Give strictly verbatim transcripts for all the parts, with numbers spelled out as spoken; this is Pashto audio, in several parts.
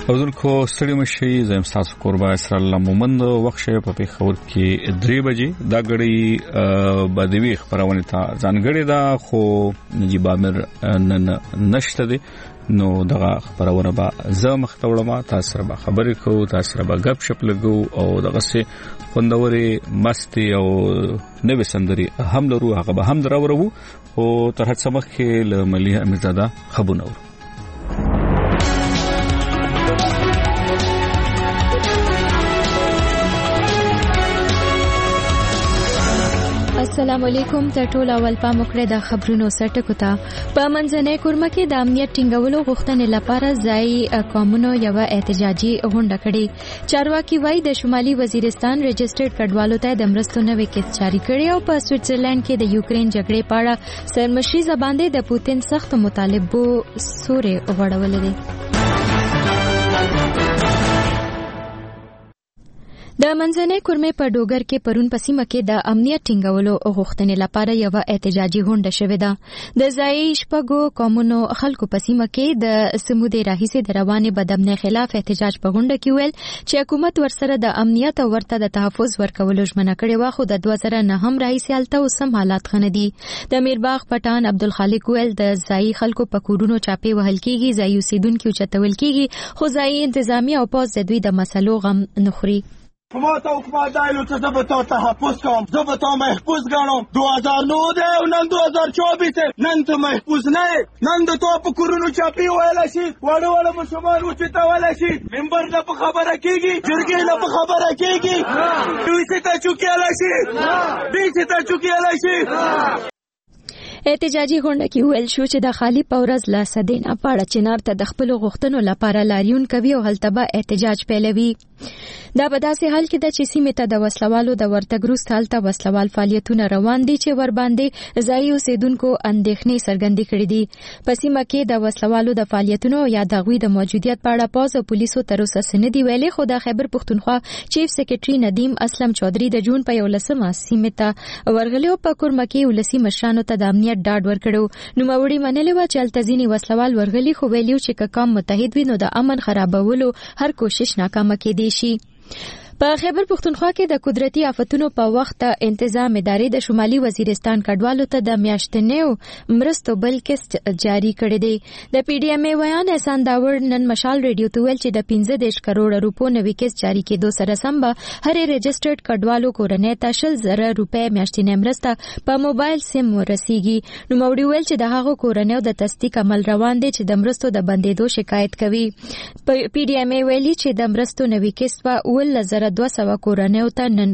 اوردونکو ستړي مشي زم تاسو قربا اسر الله مومند وخت په پیښور کې درې بجې دا غړي بدوي خبرونه ته ځانګړي دا خو نجيب عامر نشته دي نو دغه خبرونه به زه مختوړم تاسو سره خبرې کوو تاسو سره به غب شپ لګو او دغه سه خوندوري مستی او نوې سندري هم لرو هغه به هم درورو او تر هڅه مخکې له ملي امزاده خبرونه السلام علیکم ته ټول اول پام وکړه د خبرونو سرټکو ته په منځنۍ کورمه کې د امنیت ټینګولو غوښتنې لپاره ځای قومونو یو احتجاجي غونډه کړې چارواکي وایي د شمالي وزیرستان رجسټرډ کډوالو ته د مرستو نوې کیس جاری کړي او په سویټزرلند کې د یوکرين جګړې په اړه سرمشري زباندې د پوتین سخت مطالبو سورې وړولې دي د منځنۍ کورمې په ډوګر کې پرون په سیمه کې د امنیت ټینګولو غوښتنې لپاره یو احتجاجي غونډه شوې ده د ځای شپږو قومونو خلکو په سیمه کې د سمودي راهیسې د رواني بدامنۍ خلاف احتجاج په غونډه کې ویل چې حکومت ورسره د امنیت او ورته د تحفظ ورکولو ژمنه کړې و خو د دوه زره نه هم راهیسې هلته اوسم حالات ښه نه دي د میرباغ پټان عبدالخالق ویل د ځای خلکو په کورونو چاپې وهل کېږي ځای اوسیدونکي اوچتول کېږي خو ځای انتظامی او پوز د دوی د مسلو غم نه خوري ما تا حکومت دایلو چه زه به تا تحفظ کنم زه به تا محفوظ گانم دو هزار نه ده و نن دو هزار چوبیس نن تو محفوظ نه نن دو تو پا کرونو چاپی ویله شی وڑو وڑو مسلمان وچتا ویله شی منبر نه پا خبره کیگی جرگی نه پا خبره کیگی دویسی تا چوکی علا شی دویسی تا چوکی علا شی احتجاجي غونډه کې ویل شو چې د خالی پورز لا سدین اپاړه چنار ته د خپل غوښتنو لپاره لاریون کوي او هلته به احتجاج پیلوي دا په داسې حال کې د چې سیمه ته د وسلوالو د ورتګ وروسته هلته وسلوال فعالیتونه روان دي چې ور باندې ځای اوسیدونکو اندېښنې څرګندې کړې دي په سیمه کې د وسلوالو د فعالیتونو یا د غوي د موجودیت په اړه پوز او پولیسو تر اوسه سندې ویلې خو د خیبر پښتونخوا چیف سیکریټري ندیم اسلم چودري د جون په یولسمه سیمه ته ورغلو په کورمه کې ولسی مشرانو ته د امنیت ډاډ ورکړو نو موري منلې و چې التزینی وسلوال ورغلي خو ویلیو چې کم متحد وي نو د امن خرابولو هر کوشش ناکامه کېدی شي په خیبر پښتونخوا کې د قدرتي آفتونو په وخت انتظام ادارې د شمالي وزیرستان کډوالو ته د میاشتنیو مرستو بل کیسټ جاری کړی دی د پی ډی ایم ای ویان احسان داور نن مشال ریډیو ته ویل چې د پنځه دېرش کروڑ روپو نوې کیسټ جاری کېدو سره سم به هرې رجسټرډ کډوالو کورنۍ ته شل زره روپۍ میاشتنۍ مرسته په موبایل سیم ورسیږي نو موړي ویل چې د هغو کورنیو د تصدیق عمل روان دی چې د مرستو د بندېدو شکایت کوي پی ډی ایم ای ویلي چې د مرستو نوې کیسټ به اوولس زره دوه سوه کورنیو ته نن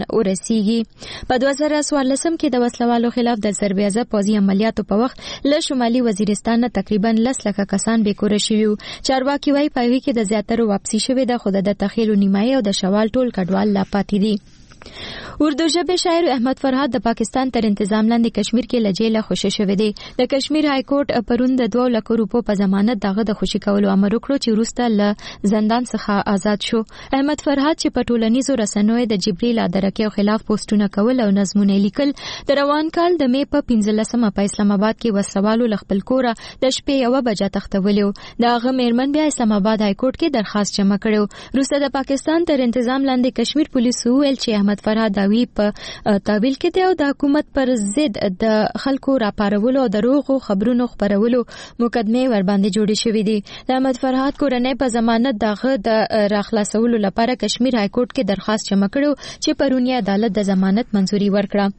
ورسیږي په دوه زره څوارلسم کې د وسلوالو خلاف د ضربې عضب پوځي عملیاتو په وخت له شمالي وزیرستان تقریبا لس لکه کسان بیکوره شوي وو چارواکي وایي په هغې کې د زیاترو واپسي شوې ده خو د تخیل و نیمایي او د شوال ټول کډوال لا پاتې دي اردو ژبه شاعر احمد فرهاد د پاکستان تر انتظام لاندې کشمیر کې له جیله خوشی شوی دی د کشمیر های کورټ پرون د دوه لک روپو په ضمانت دغه د خوشی کولو امر وکړو چې وروسته له زندان څخه آزاد شو احمد فرهاد چې په ټولنیزو رسنیو د جبرئیل ادرکیو خلاف پوسټونه کول او نظمونه لیکل د روان کال د می په پنځلسمه په اسلام آباد کې وسوالو خپل کوره د شپې یو بجې تختولیو د هغه میرمن بیا اسلام آباد های کورټ کې درخواست جمع کړو وروسته د پاکستان تر انتظام لاندې کشمیر پولیسو ویل چې احمد فرهاد داوی په تعویل کې دی او د حکومت پر ضد د خلکو راپارولو او دروغو خبرونو خبرولو مقدمه ور باندې جوړې شوې دي د احمد فرهاد کورنۍ په ضمانت دغه د راخلاصولو لپاره کشمیر های کورټ کې درخواست جمع کړو چې پرونی عدالت د ضمانت منزوري ورکړه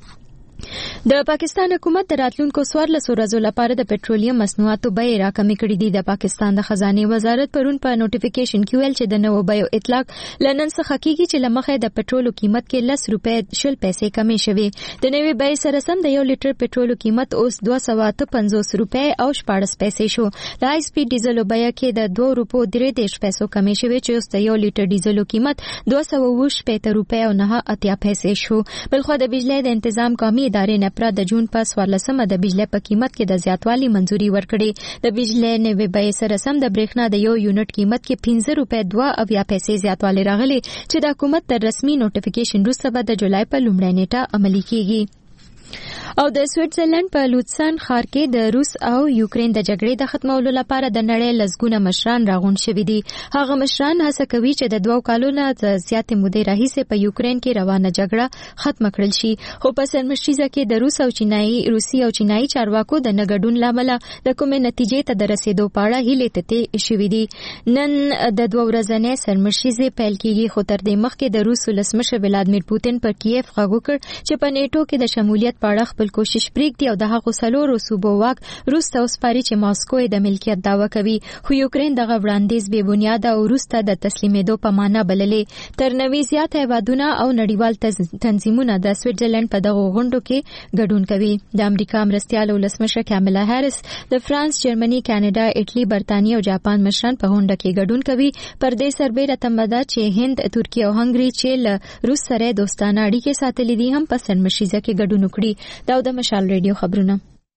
د پاکستان حکومت د راتلونکو څوارلسو ورځو لپاره د پټرولیم مصنوعاتو بیې راکمې کړې دي د پاکستان د خزانه وزارت پرون په نوټیفیکیشن کې ویل چې د نوو بیو اطلاق لنن څخه کیږي چې لمخه د پټرولو قیمت کې لس روپۍ شل پیسې کمې شوې د نوې بیې سره سم د یو لیټر پټرولو قیمت اوس دوه سوه اته پنځوس روپۍ او شپاړس پیسې شو د های سپیډ ډیزلو بیه کې د دوه روپو درې دېرش پیسو کمې شوې چې اوس د یو لیټر ډیزلو قیمت دوه سوه اووه شپېته روپۍ او نه اتیا پیسې شو بلخو د بجلی د تنظیم قومي ادارې نپرا د جون په څوارلسمه د بجلی په قیمت کې د زیاتوالي منزوري ورکړې د بجلی نوې بیې سره سم د برېښنا د یو یونټ قیمت کې پنځه روپۍ دوه اویا پیسې زیاتوالی راغلی چې د حکومت تر رسمي نوټیفیکیشن وروسته به د جولای په لومړۍ نیټه عملي کیږي او د سویټزرلند په لوتسن ښار کې د روس او یوکرين د جګړې د ختمولو لپاره د نړۍ لسګونه مشران راغونډ شوي دي. هغه مشران هڅه کوي چې د دوو کالو نه زیاتې مودې راهیسې په یوکرين کې روانه جګړه ختم کړل شي، خو په سرمشریزه کې د روس او چینایي روسي او چینایي چارواکو د نګډون لامل د کومې نتیجې ته د رسیدو په اړه هیلې تته شوي دي. نن د دوه ورځې سرمشریزه پیل کیږي، خو تر دې مخکې د روس ولسمشر ولادیمیر پوتین پر کیف غږ وکړ چې په نیټو کې د شمولیت په اړه خپل کوشش پرېږدي او د هغو څلورو صوبو واک روس ته وسپاري چې ماسکو یې د ملکیت دعوه کوي، خو یوکرين دغه وړاندیز بې بنیاده او روس ته د تسلیمېدو په معنا بللې. تر نوي زیات هیوادونه او نړیوال تنظیمونه د سویټزرلند په دغو غونډو کې ګډون کوي. د امریکا مرستیال ولسمشر کاملا هریس د فرانس، جرمني، کاناډا، ایټالي، برتانیې او جاپان مشران په غونډه کې ګډون کوي. پر دې سربېره تمه ده چې هند، ترکیه او هنګري چې له روس سره دوستانه اړیکې ساتلې دي هم په سرمشریزه کې ګډون وکړي. دا د مشال ریډیو خبرونه.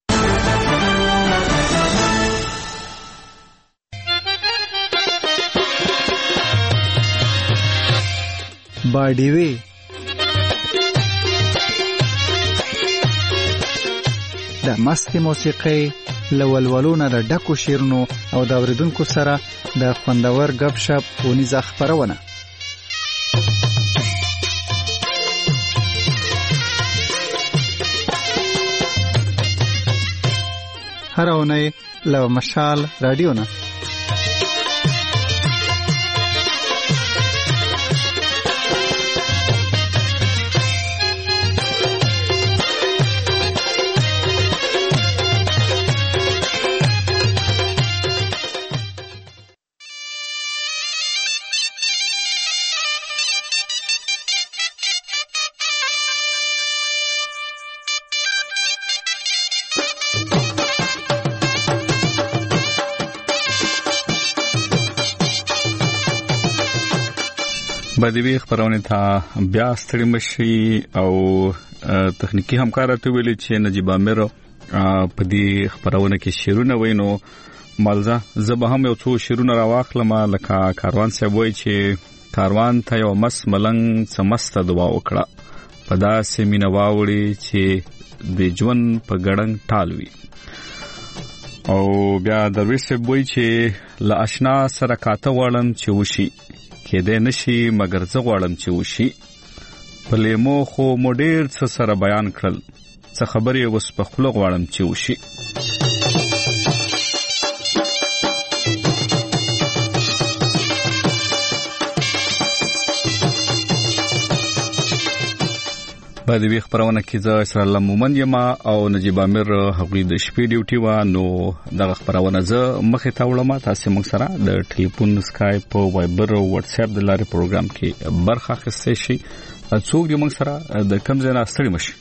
باډیوي د مستي موسیقي لولولونه د ډکو شیرونو او د اوریدونکو سره د خوندور غب شپ ونیزه خبرونه. هر اونۍ له مشال رادیو نه بدوی خبرونه ته بیا ستړي مشي او تخنیکی همکار ته ویلي چې نجیب امیر په دې خبرونه کې شیرونه وینو مالزه زه به هم یو څو شیرونه راواخلم لکه کاروان صاحب وایي چې کاروان ته یو مس ملنګ سمسته دعا وکړه په داسې مینه واوړي چې د ژوند په ګړنګ ټالوي. او بیا درویش صاحب وایي چې له آشنا سره کاته غواړم چې وشي کې دې نشي مګر زه غواړم چې وشي. په لیمو خو مو ډېر څه سره بیان کړل، څه خبرې اوس په خوله غواړم چې وشي. بعد وی خبرونه کې زه اسرار الله مومن یم او نجیب امیر هغوی د شپې ډیوټي و، نو دغه خبرونه زه مخې ته وړم. تاسو موږ سره د ټلیفون، سکایپ، وایبر او واتس اپ د لارې پروګرام کې برخه اخیستئ شئ. څوک دی موږ سره د کوم ځای نه ستړي مشي؟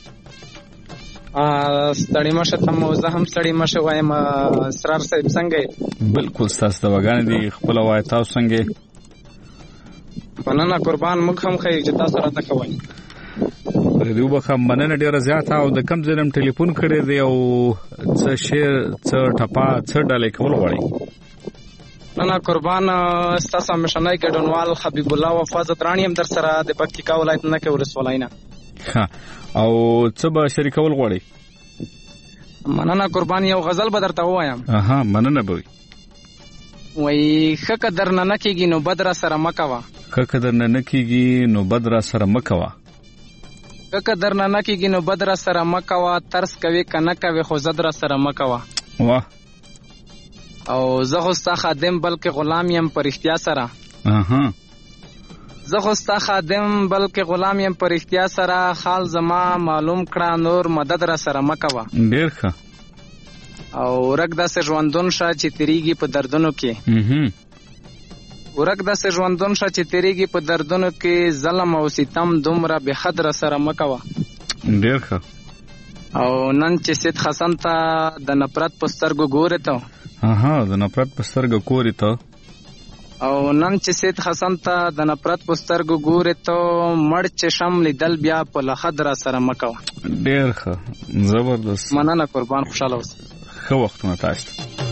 ستړي مشه ته مو زه هم ستړي مشه وایم. اسرار صاحب څنګه یې؟ بالکل ستاسو دواګانې دي، خپل وای تاسو څنګه یې؟ مننه قربان، موږ هم ښه چې تاسو راته کوئ. دیو بخا مننه ډیره زیاته. او د کم ځلم ټلیفون کړی دی او څه شیر څه ټپا څه ډالې کول غواړي؟ نه نه قربان، ستاسو مشنای ګډونوال حبیب الله وفازت رانی هم در سره د پکتیکا ولایت نه کې ورسولای نه. ها او څه به شریکول غواړي؟ مننه قربان، یو غزل به درته وایم. اها مننه به وای ښه قدر نه کېږي نو بدر سره مکوا. ښه قدر نه کېږي نو بدر سره مکوا. که در نه کېږي نو بدر سره مکوا، ترس کوي کنه کوي خو زدر سره مکوا. واه او زه خو ستا خادم بلکې غلام یم پر اختیا سره. اها زه خو ستا خادم بلکې غلام یم پر اختیا سره، خال زما معلوم کړه نور مدد را سره مکوا. ډیر ښه. او رګ داسې ژوندون شه چې تیریږي په دردونو کې. اها ورک داسې ژوندون شه چې تیریږي په دردونو کې، ظلم او ستم دومره بې حد را سره مکوه. ډېر ښه. او نن چې سید حسن ته د نفرت په سترګو ګورې ته. اها د نفرت په سترګو ګورې ته. او نن چې سید حسن ته د نفرت په سترګو ګورې ته، مړ چې شم لیدل بیا په لحد را سره مکوه. ډېر ښه، زبردست. مننه قربان، خوشاله اوسه. ښه وختونه تاسو ته.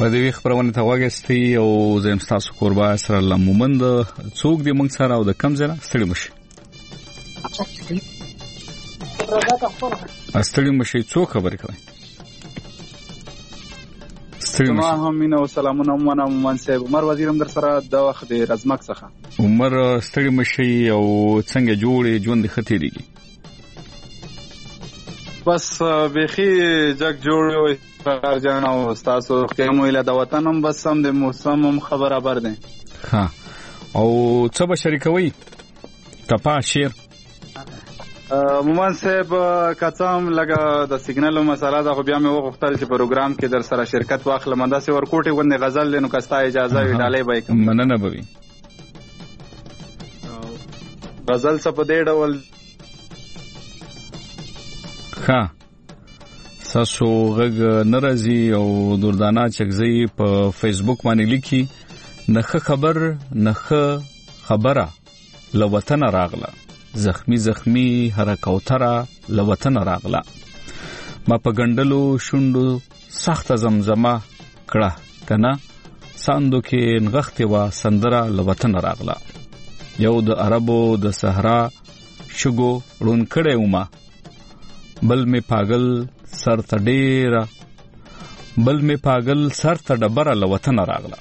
بدوی خبرونه ته واغستی او زم تاسو قربا سره الله مومند څوک دی موږ سره او د کم ځای ستړي مشي ستړي مشي څوک خبرې کوي ستړي مشي ما هم مين او سلامونه مونږه مومن صاحب عمر وزیرم در سره د وخت د رزمک څخه عمر ستړي مشي او څنګه جوړې ژوند خطي دیږي بس بخي جگ جوړ وي پر جان او تاسو کومه اله د وطن هم بس هم د موسم هم خبره بر دي ها او څه به شریکوي تپا شیر مومن صاحب کڅام لګه د سیګنالو مسله دا خو بیا مې وغوښتل چې پروګرام کې در سره شرکت واخلم دا سي ورکوټي غونډه غزل لنو کستا اجازه وی ډالې به کوم مننه بوي غزل څه په دې ډول ها ساسو غږ ناراضي او دردانه چکزي په فیسبوک باندې لیکي نخ خبر نخ خبره لوطن راغله زخمی زخمی حرکوتره لوطن راغله ما په ګندلو شوندو سخت زمزمه کړه کنه ساندو کې نغختي وا سندره لوطن راغله یو د عربو د صحرا شګو رون کړه ومه بل می پاگل سر ته ډیره بل می پاگل سر ته ډبره لوطن راغله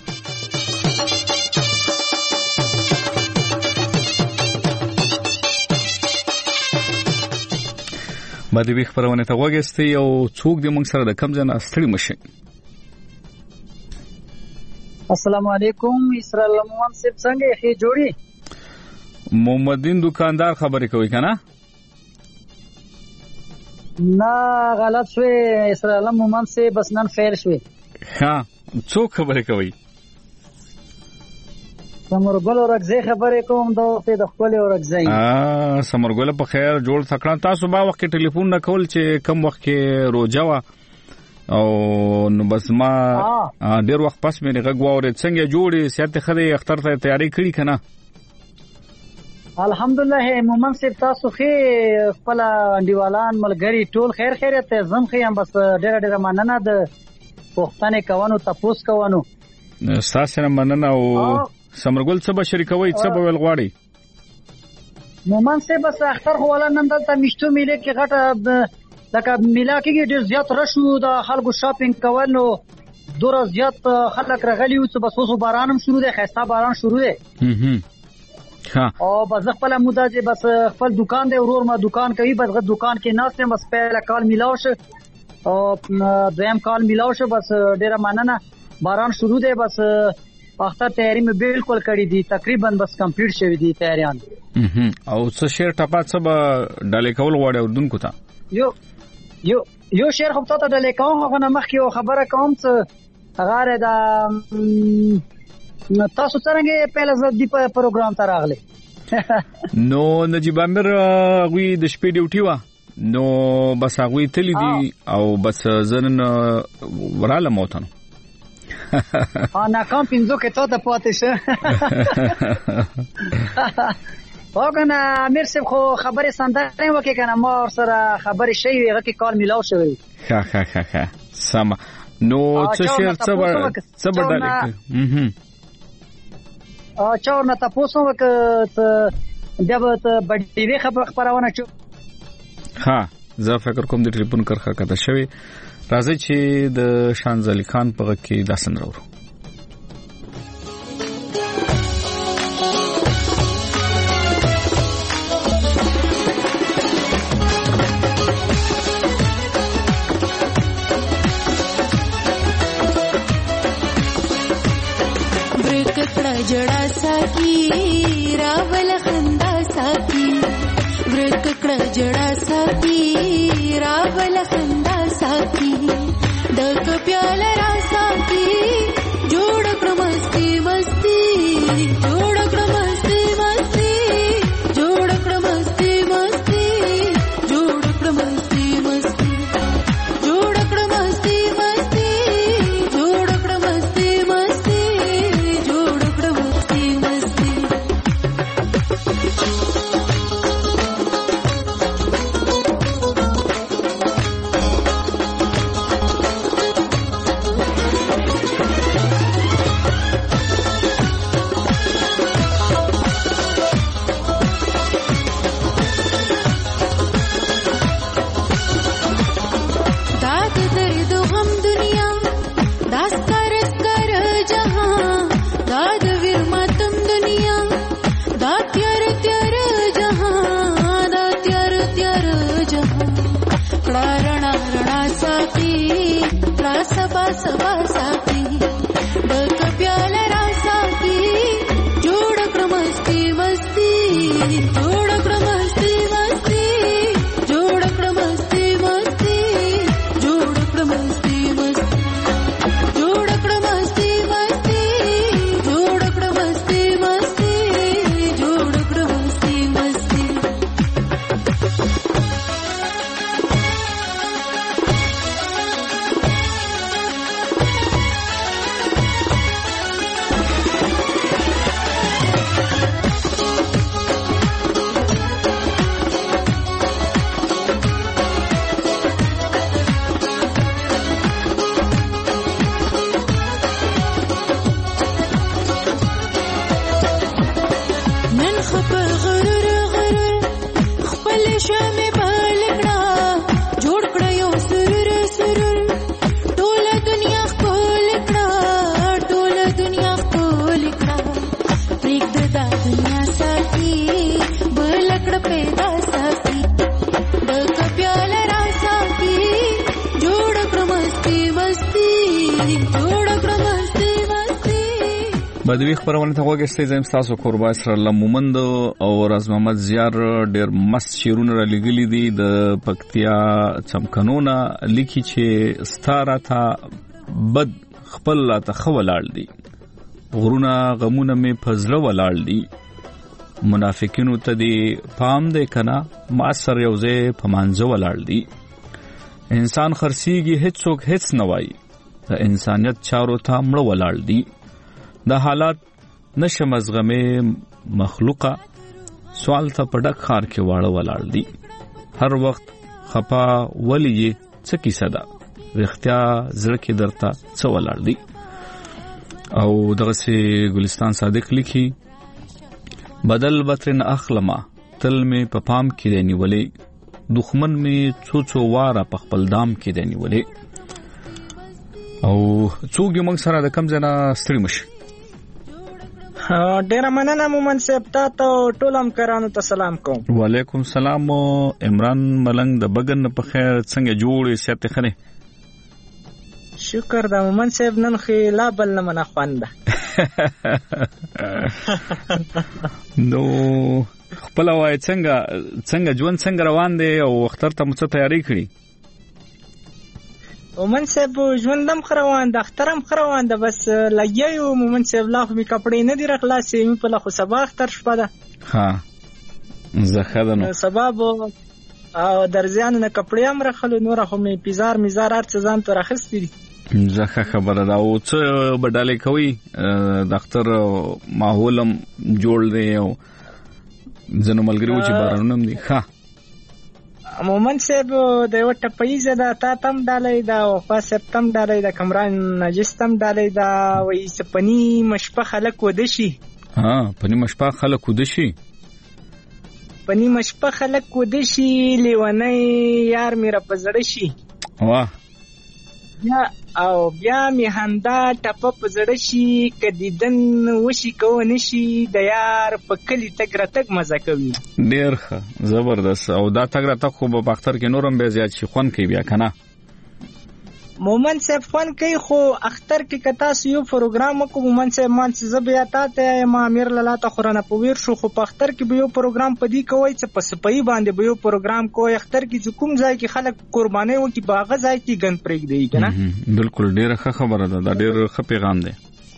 باندې وی خبرونه ته وګستي او څوک دې موږ سره د کم ځنه ستړي مشي السلام علیکم اسرائیل مومن صاحب څنګه یې جوړي محمدین دکاندار خبرې کوي کنه نه غلط شوی اسرائیل مومن صاحب بس نن فیر شوی ها څوک خبرې کوي سمرګل اورګزی خبرې کوم دوه د خپل اورګزی ا سمرګل په خیر جوړ تکړه تاسو با وخت ټلیفون نه کول چې کم وخت کې روزه وا او نو بس ما ډیر وخت پس مې غږ واورې څنګه جوړې سیاست خدای اختر ته تیاری کړی کنه الحمدلله مومن صاحب تاسو خې خپل انډیوالان ملګری ټول خیر خیریت زم خې هم بس ډېر ډېر مننه د پښتنې کوونو تاسو کوونو تاسو نه مننه او سمرګل څه به شریکوي څه به ول غواړي مومن صاحب بس اختر خو ولا نن دلته مشتو میله کې غټه لکه میلا کې ډېر زیات رشو د خلکو شاپینګ کولو دور زیات خلک راغلي او بس اوس باران هم شروع دی خسته باران شروع دی هم ها او بس خپل مودا چې بس خپل دکان دی ورور ما دکان کوي بس دکان کې ناس ته بس پهلا کال میلاو شه او دویم کال میلاو شه بس ډیره مننه باران شروع دی بس وخت تیاری مې بالکل کړې دي تقریبا بس کمپلیټ شوی دي تیاریان او څه شیر ټپا څه به ډالې کول غواړي اردن کو ته یو یو یو شیر خو ته ډالې کوم هغه نه مخ یو خبره کوم څه هغه دا نو تاسو څنګه پهله ځدی په پروګرام ته راغله نو نجیب امیر غوی د شپې ډیوټي وا نو بس غوی تلی دی او بس زنن وراله موتن ها نا کوم پینځو کې ته ته پاتې شه وګنه امیر صاحب خو خبره سندره وکي کنه ما سره خبره شي هغه کې کار میلاو شوی ها ها ها ها سم نو څه شیر څه څه بدل هم ا چور نه تاسو وکړه بیا به بډې وی خبر خبرونه چو ها زه فکر کوم د ټلیفون کرخه کته شوی راځي چې د شانزلی خان په کې داسن راوړو जड़ा साकी रावल खंदा साकी व्रक कड़ा जड़ा साकी रावल खंदा साकी दक प्याल रासा की जोड़ प्रमस्ती मस्ती जोड़ प्रमस्ती मस्ती जोड़ प्रमस्ती मस्ती जोड़ प्रमस्ती मस्ती जोड़ प्रमस्ती मस्ती जोड़ प्रमस्ती मस्ती دا د ویر ماتم دنیا دا تیار تیار جهان دا تیار تیار جهان کړه رڼا رڼا ساتي کړه سبا سبا ساتي ډک پیاله را ساتي جوړ کړه مستی مستی جوړ کړه مستی مستی جوړ کړه مستی مستی جوړ کړه مستی مستی جوړ کړه مستی مستی جوړ کړه مستی مستی جوړ کړه مستی مستی نن خپل غرور غرور خپل شمه بالکړه جوړ کړه یو سرور سرور ټول دنیا خپل کړه ټول دنیا خپل کړه پریک د دنیا ساتي بالکړه پیدا ساتي ډک پیاله را ساتي جوړ کړه مستی مستی جوړ کړه مستی مستی بدوی خبرونه ته وګورئ زم تاسو قربا اسر الله مومند او راز محمد زیار ډیر مست شیرونه را لګلی دي د پکتیا چمکنونه لیکي چې ستاره تا بد خپل ته خولال دي غرونه غمونه می فزله ولال دي منافقینو ته دي پام دې کنا ما سر یوځه پمانځه ولال دي انسان خرسيږي هیڅوک هیڅ نه وای د انسانيت چارو ته مړ ولال دي دا حالات نشم از غمه مخلوقه سوال ته پډک خار کې واړه ولاړ دي هر وخت خپا ولی څه کیسه ده رښتیا زړه کې درته څه ولاړ دي او دغه سي ګلستان صادق لیکي بدل بترن اخلمه تل می په پام کې دی نیولې دښمن می څو څو واره په خپل دام کې دی نیولې او څوک یې موږ سره د کم ځنا ستړي مشي ډیر مننه مومن صاحب تاسو ټول همکارانو ته سلام کوم. وعلیکم سلام عمران ملنګ د بغن په خیر څنګه جوړې سیاته خره شکر د مومن صاحب نن خلا بل نه منه خوانده نو خپل وای څنګه څنګه ژوند څنګه روان دی او اختر ته مو څه تیاری کړی؟ مومن صاحب ژوندم خروان د اخترم خروان د بس لګیو مومن صاحب لا خو می کپڑے نه دی رخلاصې می په لا خو سبا اختر شپه ده ها زخدنو سبب او درځان نه کپڑے هم رخلو نور خو می پیزار میزار ارڅ ځان ته راخستې زخه خبره دا او څه بداله کوي د اختر ماحولم جوړ دی او زنو ملګریو چې بارانوم دي ها مومن صاحب د یو ټپایزه دا تا تم ډالې دا او فاسب تم ډالې دا کمران نجستم ډالې دا وې سپنی مشپه خلک ودشي ها پنی مشپه خلک ودشي پنی مشپه خلک ودشي لیونی یار میرا پزړ شي واه یا او بیا می هندا ټپ پزړ شي کدیدن وشي کو نشي د یار په کلی تګ راتګ مزه کوي ډیر ښه زبردست او دا تګ راتګ خو په اختر کې نورم به زیات شي خون کوي بیا کنه مومن صاحب فن کوي خو اختر کې کتا سيو پروګرام کو مومن صاحب مان څه بیا تاته ما امیر لاله ته خورنه پویر شو خو په اختر کې به یو پروګرام پدی کوي چې په سپي باندې به یو پروګرام کوي اختر کې کوم ځای کې خلک قرباني وکي باغ ځای کې ګن پرېګ دی کنه بالکل ډیره ښه خبره ده دا ډیر ښه پیغام دی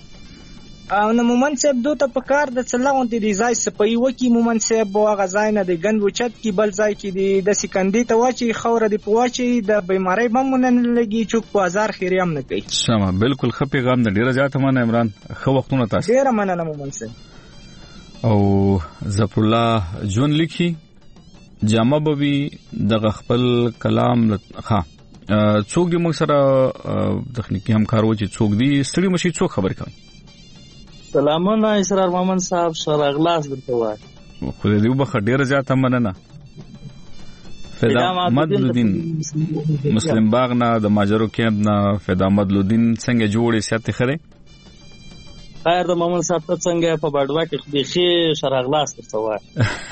او نو مومن صاحب دوته په کار د څلاون دي ځای سپي وکي مومن صاحب واغه ځای نه دی ګن وچت کې بل ځای کې دی د سکندې ته واچي خوره دی پواچي د بیماری بمونه لګي چوک بازار خیریم نه کوي سم بالکل ښه پیغام دی ډیره ځاته منه عمران ښه وختونه تاسو ډیره مننه مومن صاحب او ظفر الله جون لیکي جامه بوي د خپل کلام ښه څوک دی موږ سره تخنیکی همکارو چې څوک دی ستړي مشي څوک خبر کوي سلامونه اسرار محمد صاحب سره اغلاس درته وای خو دې وبخ ډیر زیاته مننه فدا مدلودین مسلم باغ نه د ماجرو کېب نه فدا مدلودین څنګه جوړې ساتي خره خیر د مومن صاحب ته څنګه په باډوا کې بيخي شرغلاس درته وای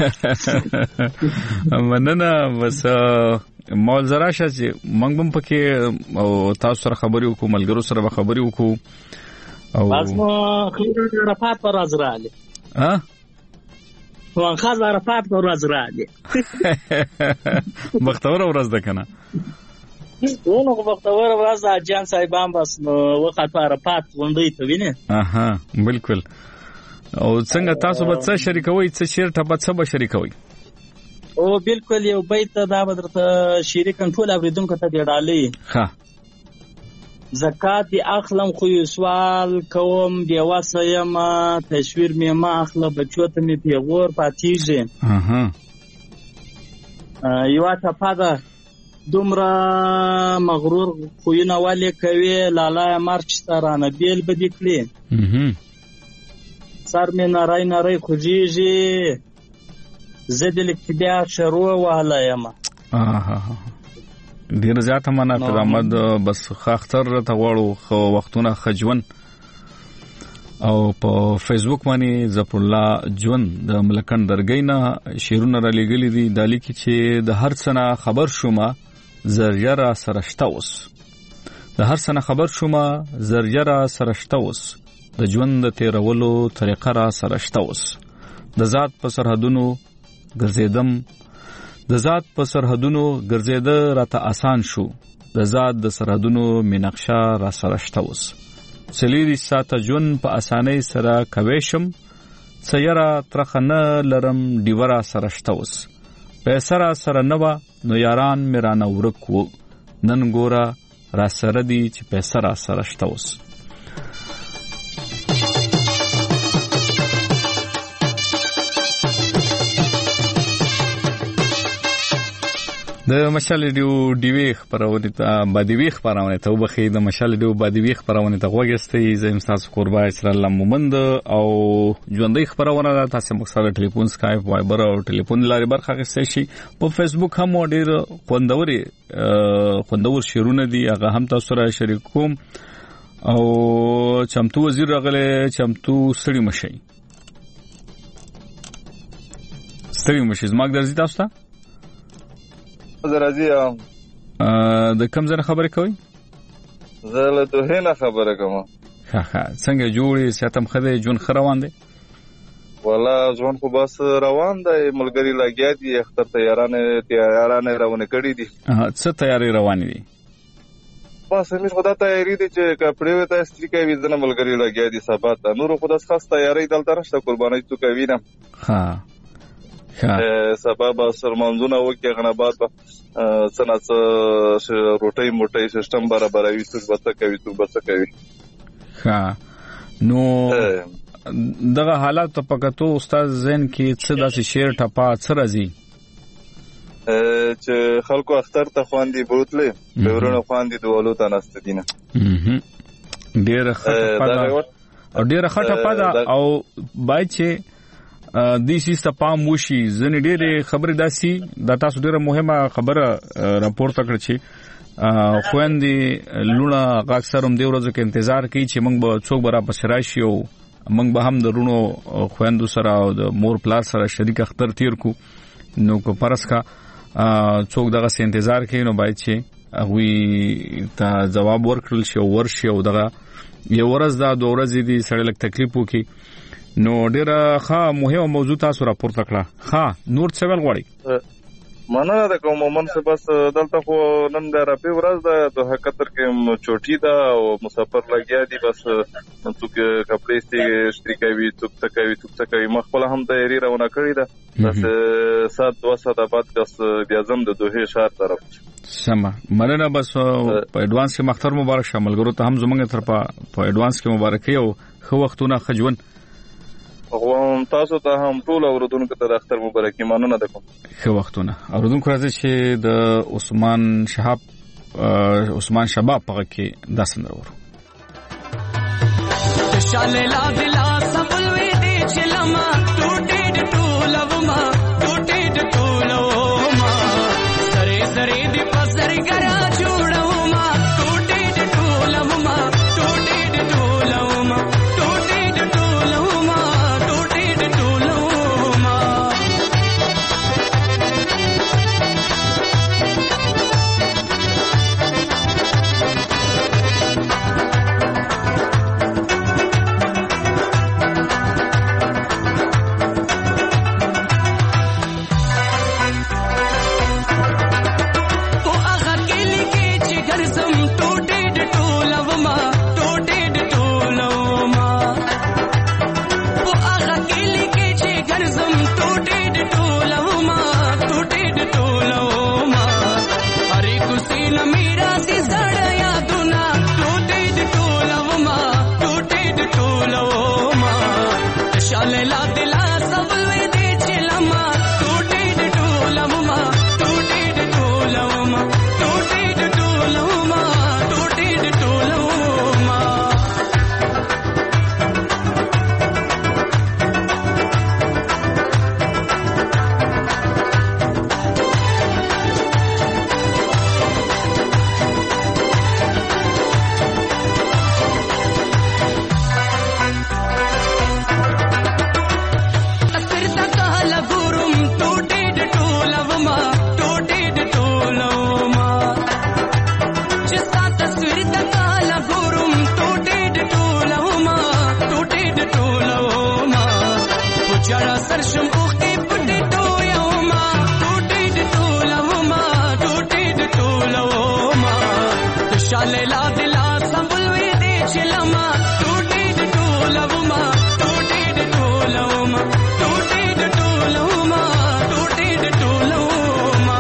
مننه. بس مول زرا چې موږ هم پکې او تاسو سره خبرې وکړو، ملګرو سره به خبرې وکړو او باز مو خلک عرفات پر راز راغلي. ها وان خاص عرفات پر راز راغلي. بختور ورځ ده کنه. ونه خو بختور ورځ ده جان صاحبان بس نو وخت عرفات غونډې ته ویني. اها بالکل. او څنګه تاسو به څه شریکوي، څه شیر ټپه څه به شریکوي؟ او بالکل یو بیت دا بدرته شریک ټول اوریدونکو ته دی ډالۍ. ها زکات دی اخلم خو سوال کوم دی واسیم تشویر می ما اخله بچو ته می پیغور پاتیږي. اها یو ته پاده دومره مغرور خوینه والی کوي لالا مارچ ترانه بیل بدی کړی. اها سر می نارای نارای خوږیږي زدل کبیا شروع واله یما. اها ډیر زیاته منه پیغمبر بس خاختر ته غواړو خو وختونه خجون. او په فیسبوک باندې ظفر الله جون د ملکن درګینا شیرونه را لګلې دي دالی کی چې د هر څنه خبر شومه زریه را سرشته اوس، د هر څنه خبر شومه زریه را سرشته اوس، د ژوند د تیرولو طریقه را سرشته اوس، د ذات په سرحدونو ګرځیدم، د ذات په سرحدونو ګرځیده راته آسان شو، د ذات د سرحدونو مینقشه را سرشته اوس، سلیری ساته جون په اسانۍ سره کویشم، سیرا ترخنه لرم دیورا سرشته اوس، پیسرا سره نوا نو یاران میرانه ورک وو، نن ګورا را سره دی چې پیسرا سرشته اوس. د مشال ډیو ډیوی خبرونه ته بادوی خبرونه ته وبخې د مشال ډیو بادوی خبرونه ته وګستې زم تاسو قربا اسرائیل مومند او ژوندۍ خبرونه تاسو مخسره ټلیفون سکایپ وایبر او ټلیفون لاري برخه غوښتي شي. په فیسبوک هم ډیر خوندوري خوندور شیرونه دي هغه هم تاسو سره شریک کوم. او چمتو وزیر راغله چمتو سړی مشي سړی مشي زماګ درځي تاسو ته زرازی ام د کوم ځای خبرې کوي؟ زه له دوه نه خبره کوم. ها ها څنګه جوړې ساتم خدای جون خروان دي؟ والله ځوان خو بس روان دی، ملګری لګیا دي، اختر تیارانه تیارانه روانه کړې دي. څه تیاری روان دي؟ بس همیش خدا تیاری دي چې کپڑے وته استری کوي ځنه ملګری لګیا دي سبا ته نور خو د خاص تیاری دلته نشته قربانای تو کوي نه. ها سبب سرمنځونه وکي غنبات سنت روټي موټي سیستم برابروي څه بته کوي څه بته کوي. ها نو دغه حالات په پکاتو استاد زین کې څه داسې شعر ټپا څه راځي چې خلکو اختر ته خواندي بوتله بهرونه خواندي دوالو ته نست دینه ډېر خټه او ډېر خټه پدا او بای چې د سیسته پام وشي زنه ډېرې خبرې داسي د تاسو ډېره مهمه خبره راپورته کړ چې خويندې لونه اکثر هم د ورځو کې انتظار کوي چې موږ به څوک برا پسراشي او موږ به هم د رونو خويندو سره او د مور پلار سره شریک اختر تیر کو نو کو پرس کا څوک دغه سي انتظار کوي نو باید چې هغه ته جواب ورکړل شي او ورشي او دغه یو ورځ دا دوه ورځې دي سره لک تکلیف وکي نو ډیره ښه مهمه موضوع تاسو راپورته کړه. ها نور څه ویل غواړئ؟ مننه د کوم مومن څه بس دلته خو نن د راپی ورځ ده د حقیقت کې چوټي ده او مسافر لګیا دي بس څوک کپړې استری کوي څوک تکوي څوک تکوي مخبل هم تیاری روانه کړی ده بس سات دوه ساعت بعد بس بیا زم د دوه شهر طرف سم مننه بس په اډوانس کې مختر مبارک شامل ګرو ته هم زمونږ طرف په اډوانس کې مبارکي او خو وختونه خجون غوام تاسو ته هم ټول اوردونکو ته د اختر مبارکي مانونه ده کوم خو وختونه اوردونکو راځي چې د عثمان شهاب عثمان شباب په کې داسندر ورو شاله لا دلا سمل وی دي چلما ټوټې ټولوما ټوټې ټولوما سره سره دې پسر ګرا جوړوما ټوټې ټولوما ټوټې ټولوما ټوټې شاله لا دلا سبل وې دې چلما ټوټې د ټولما ټوټې د ټولما ټوټې د ټولما ټوټې د ټولما سرشم اوختی پټې ټویوما ټوټې د ټولوما ټوټې د ټولوما شاله لا دلا سمبل وې دې چلما ټوټې د ټولوما ټوټې د ټولوما ټوټې د ټولوما ټوټې د ټولوما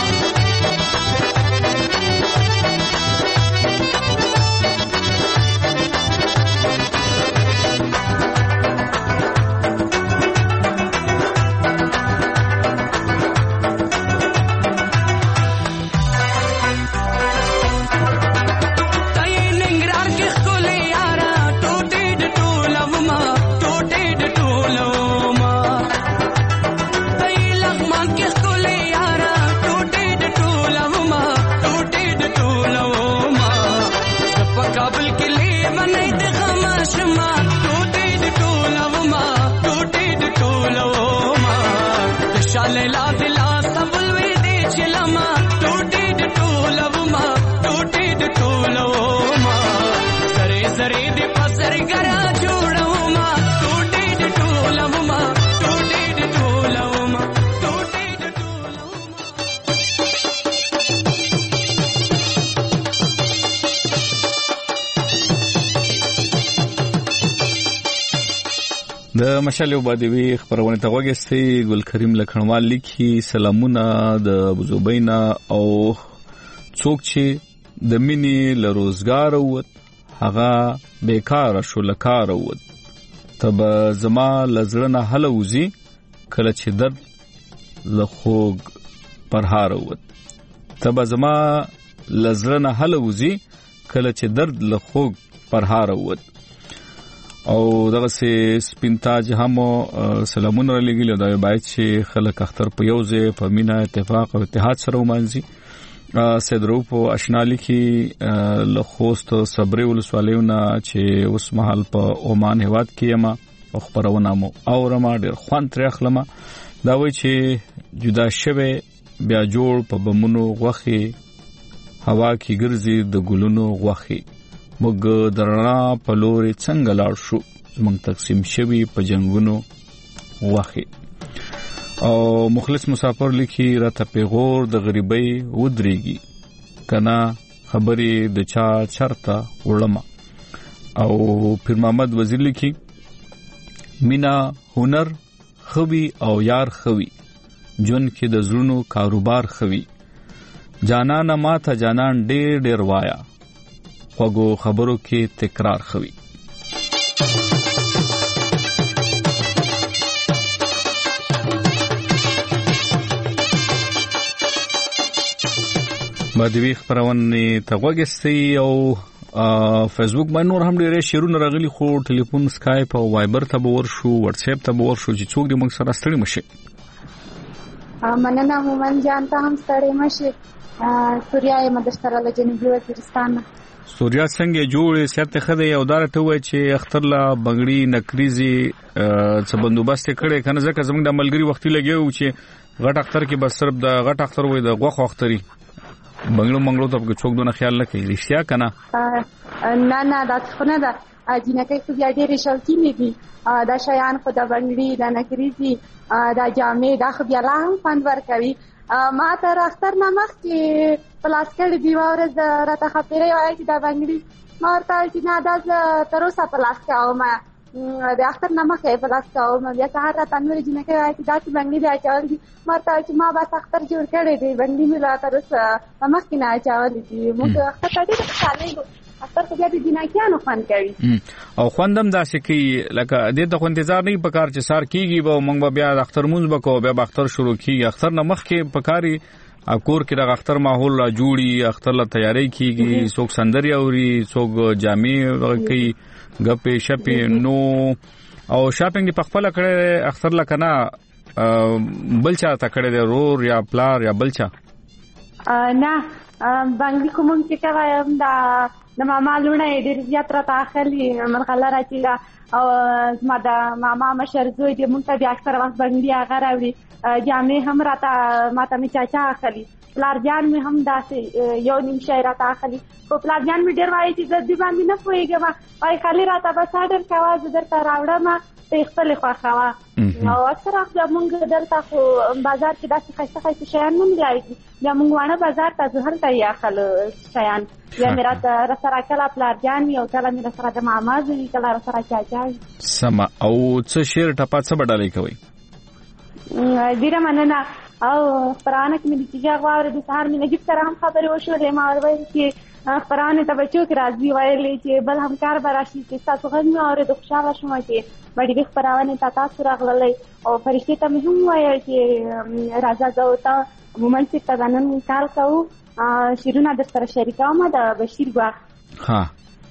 د مشال وبادوي خبرونه ته وګستي ګل کریم لکھنوال لیکي سلامونه د بوزوبینا او څوک چې د مینی له روزګار ووت هغه بیکار شو لکار ووت تب زما لزړه هلوزي کله چې درد لخوګ پرهار ووت تب زما لزړه هلوزي کله چې درد لخوګ پرهار ووت او دغه سه سپینتاج هم سلامونه لګیلو دا باید چې خلک اختر په یوځه په مینا اتفاق او اتحاد سره ومانځي سیدرو په اشنالی کې لخوست صبري ولسوالیونه چې اوس مهال په عمان هواد کې ما او خبرونه مو او رما ډیر خوان تر اخلمه دا وای چې جدا شوه بیا جوړ په بمونو غوخي هوا کې ګرځي د ګلونو غوخي موږ درنا په لوري څنګه لاړ شو موږ تقسیم شوی په جنگونو واخی او مخلص مسافر لیکي راته پیغور د غریبۍ ودرېږي کنا خبري د چا چرتا وړم او پیر محمد وزیر لیکي مینا هنر خوي او یار خوي جون کې د زړونو کاروبار خوي جانان ما ته جانان ډېر ډېر وایا خوغو خبرو کې تکرار خوي مادوی خبرونه ته وګستي او فیسبوک باندې نور هم ډېر شیرونه راغلي خو ټلیفون سکایپ او وایبر ته ور شو واتس اپ ته ور شو چې څوک دې موږ سره ستړي مشه مننه مومن جان ته هم ستړي مشه سوریا مدشتره له جنوبي وزیرستان سوریا څنګه جوړې سیاته خدای او دار ته وای چې اختر لا بنگړي نکریزي څه بندوبست کړي کنه ځکه زموږ د ملګری وختي لګیو چې غټ اختر کې بس صرف د غټ اختر وای د غوخ اختري بنگلو منگلو ته څوک دونه خیال نه کوي رښتیا کنه نه نه دا څنګه ده جنکه خو بیا ډېر شوقي دي دا شیان خو د بنگړي د نکریزي دا جامې دا خو بیا لا هم خوند ورکوي ما تر اختر نه مخکې پلاس کړی دی ورځ راته خبرې وایي چې دا بنگړي ما ورته چې نه دا تر اوسه پلاس کوم د اختر نه مخکې پلاس کوم بیا سهار راته نور جنکه وایي چې دا چې بنگړي دی اچول دي ما ورته چې ما بس اختر جوړ کړی دی بنگړي مې لا تر اوسه مخکې نه اچول دي موږ اختر ته ډېر خوشاله یو اختر خو بیا د جنکیانو خوند کوي او خوندم داسې کوي لکه دې ته خو انتظار نه پکار چې سار کیږي به موږ به بیا د اختر مونږ به کو بیا به اختر شروع کیږي اختر نه مخکې پکاري اکور کې د اختر ماحول را جوړي اختر له تیاری کیږي څوک سندري اوري څوک جامې کوي غپې شپې نو او شاپینګ دی په خپل کړه اختر لکنه بلچا تا کړه د رور یا پلار یا بلچا نه باندې کوم چې کایم دا د ماما لونه ډېر زیات را تاخلي مرغله راچیلا او ما دا ماما مشر زوی دې مونږ ته بیا اکثر وخت باندې هغه راوړي جامې هم راته ماته می چاچا اخلي پلار جان می هم داسې یو نیم شی را تاخلي خو پلار جان می ډېر وایي چې د دې باندې نه پوهېږم وایي خالي راته بس آډر کوه زه درته راوړم ته خپل خوښوه او اکثر وخت مونږ دلته خو بازار کې داسې ښایسته ښایسته شیان نه ملایږي بیا مونږ واڼه بازار ته ځو هلته یې اخلو شیان بیا مې راته راسره کله پلار جان وي او کله مې راسره د ماما زوی وي کله راسره چاچا وي سمه او څه شعر ټپه څه به ډالۍ کوئ ډېره مننه او خپرونه کې مې د چې غږ واورېد سهار مې نجیب سره هم خبرې وشولې ما ور ویل چې خپرونه ته به څوک راځي ویلې چې بل همکار به راشي چې ستاسو غږ مې واورېد خوشحاله شوم چې ما ډېرې خپرونې ته تاسو راغللی او فرشتې ته مې هم وویل چې راځه زه ورته مومن صاحب ته د نن کال کوو شعرونه در سره شریکوم د بشیر ګواښ ها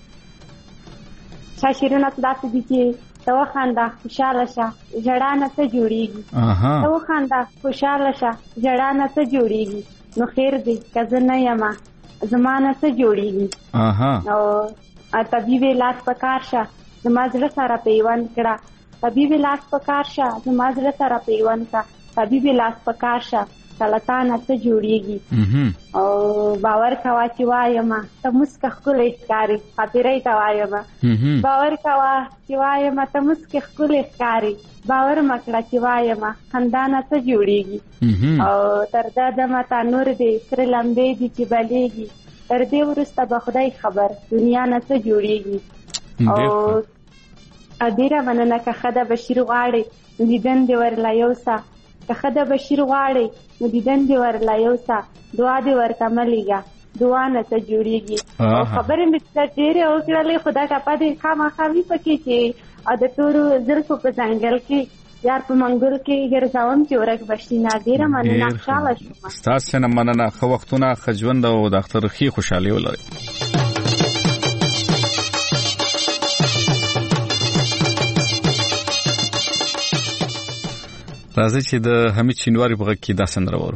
ښه شعرونه څه داسې دي چې ته وخانده خوشحاله شه ژړا نه څه جوړېږي ته وخانده خوشحاله شه ژړا نه څه جوړېږي نو خیر دی که زه نه یم زما نه څه جوړېږي او طبیبې لاس په کار شه زما زړه سره پیوند کړه طبیبې لاس په کار شه زما زړه سره پیوند کړه طبیبې لاس په کار شه کله تا نه څه جوړېږي او باور کوه چې وایم ته مسکه ښکلی ښکاري خاطرۍ ته وایم باور کوه چې وایم ته مسکه ښکلی ښکاري باور مه کړه چې وایم خندا نه څه جوړېږي او تر دا دمه تا نور دی سره لمبې دي چې بلیږي تر دې وروسته به خدای خبر دنیا نه څه جوړېږي او ډېره مننه که ښه د بشیر غواړې دیدن دې ورله یوسه که ښه د بشیر غواړې نو دیدن دې ورله یوسه دعا دې ورته مه لیږه دعا نه څه جوړېږي او خبرې مې ډېرې وکړلې خو دا ټپه دې خامخا وي پکې چې د تورو زلفو په ځنګل کې یار په منګول کې ګرځوم چې ورک به شي نه ډېره مننه خوشحاله شوم ستاسو نه مننه ښه وختونه ښه ژوند او د اختر ښې خوشحالي ولرئ راځي چې د حمید شینواری په غږ کې دا سندره وورو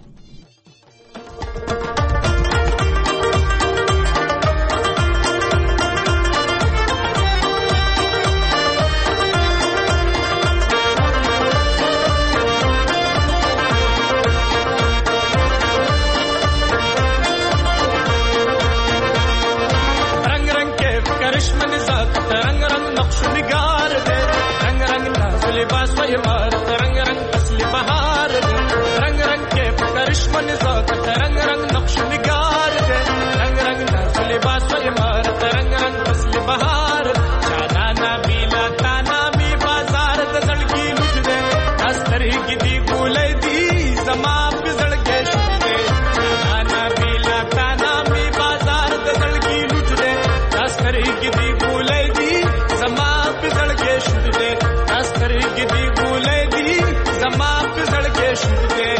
रंग रंग के करिश्मा निज़ात रंग रंग नक्श निगार दे रंग रंग नाज़ लिबास व इमारत रंग रंग असली बहार दे रंग रंग के करिश्मा निज़ात रंग रंग नक्श निगार दे रंग रंग नाज़ लिबास व इमारत रंग रंग असली बहार शादाना बीला ताना मी बाजार द जड़की लुट दे अस्तरी की दी बोले दी जमा पिजड़ के शुट दे शादाना बीला ताना मी बाजार द जड़की लुट दे अस्तरी की दी बोले दी जमा पिजड़ के शुट दे अस्तरी की दी बोले दी जमा पिजड़ के शुट दे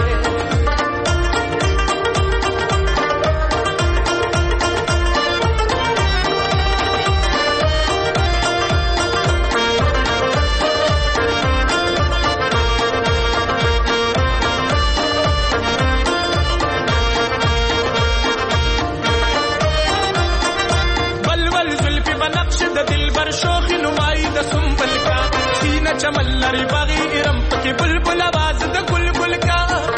शोखी नुमाई द सुंबल का सीना चमल लरी बागी इरम पकी बुलबुल आवाज द बुलबुल का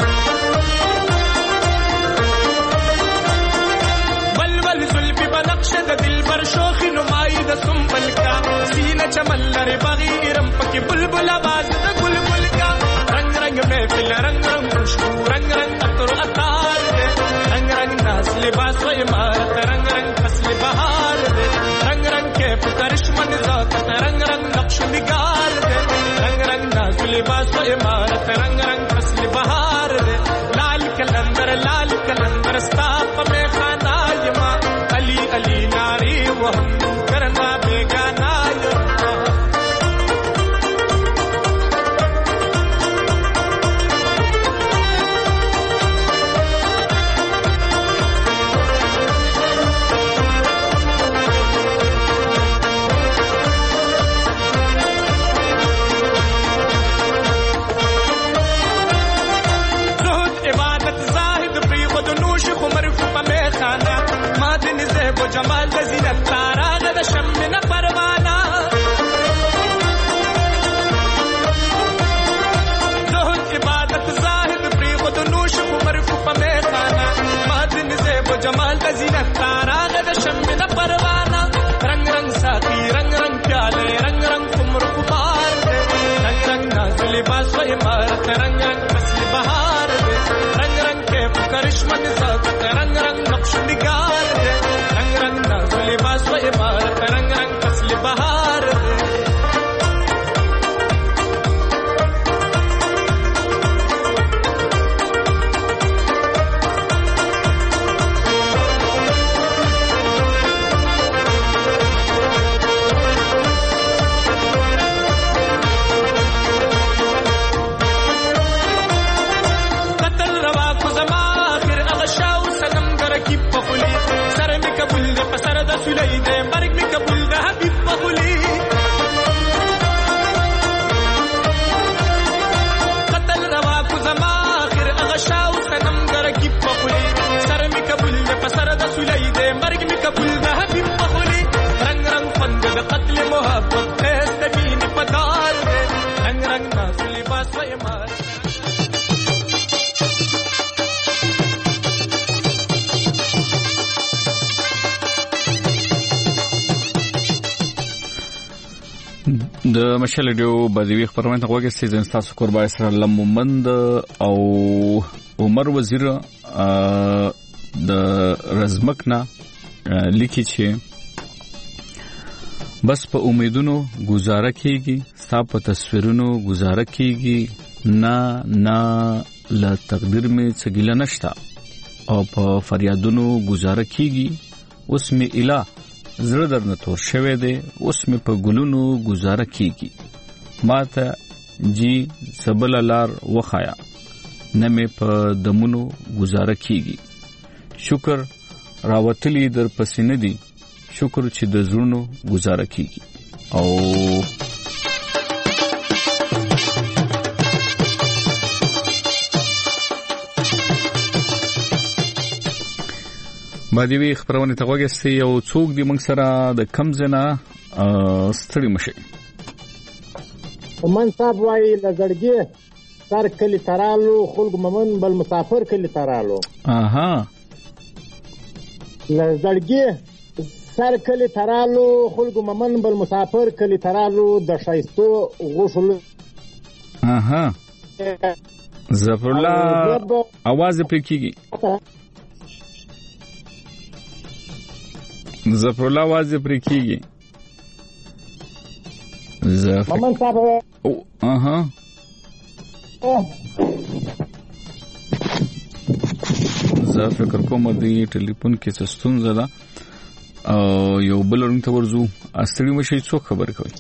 बलबल जुल्फी बनक्श द दिलबर शोखी नुमाई द सुंबल का सीना चमल लरी बागी इरम पकी बुलबुल आवाज द बुलबुल का रंग रंग महफिल रंग रंग खुशबू रंग रंग अतर अतार दे रंग रंग नाज लिबास व इमारत रंग रंग फसल बहार दे रंग रंग के करिश्मा निज़ात रंग रंग नक्श निगार दे रंग रंग नाज़ लिबास व इमारत रंग रंग फसल बहार दे लाल कलंदर लाल कलंदर स्ताप में खाना यमा अली अली नारी د مشل ډیو بدوی خبرونه ته وګورئ چې تاسو قربا اسرائیل لمومند او عمر وزیر د رزمکنا لیکي چې بس په امیدونو گزاره کیږي ستا په تصویرونو گزاره کیږي نه نه له تقدیر می څه ګیله نشته او په فریادونو گزاره کیږي اوس می اله زړه درنه تور شوه دی اوس می په ګلونو گزاره کیږي ماته جی سبل لار وخایا نه می په دمونو گزاره کیږي شکر راوتلی در پسینه دی شکر چې د زړونو گزاره کیږي او باندې وی خبرونه ته وګورئ یو څوک دی موږ سره د کم زنه ستړي مشه ومن صاحب وايي لزړګي سر کلی ترالو خلق ممن بل مسافر کلی ترالو اها لزړګي سر کلی ترالو خلق ممن بل مسافر کلی ترالو د شایستو غوښل اها ظفر الله आवाज پرې کیږي ظفر الله आवाज پرې کیږي ظفر ممن صاحب اها زه فکر کوم دی ټلیفون کې څه ستونزه ده او یو بل ورته ورزو استړي مشي څوک خبر کوي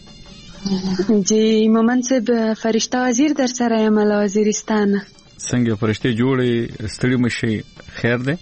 جی مومن صاحب فرشتہ وزیر در سره یم له وزیرستان څنګه فرشتي جوړې استړي مشي خیر ده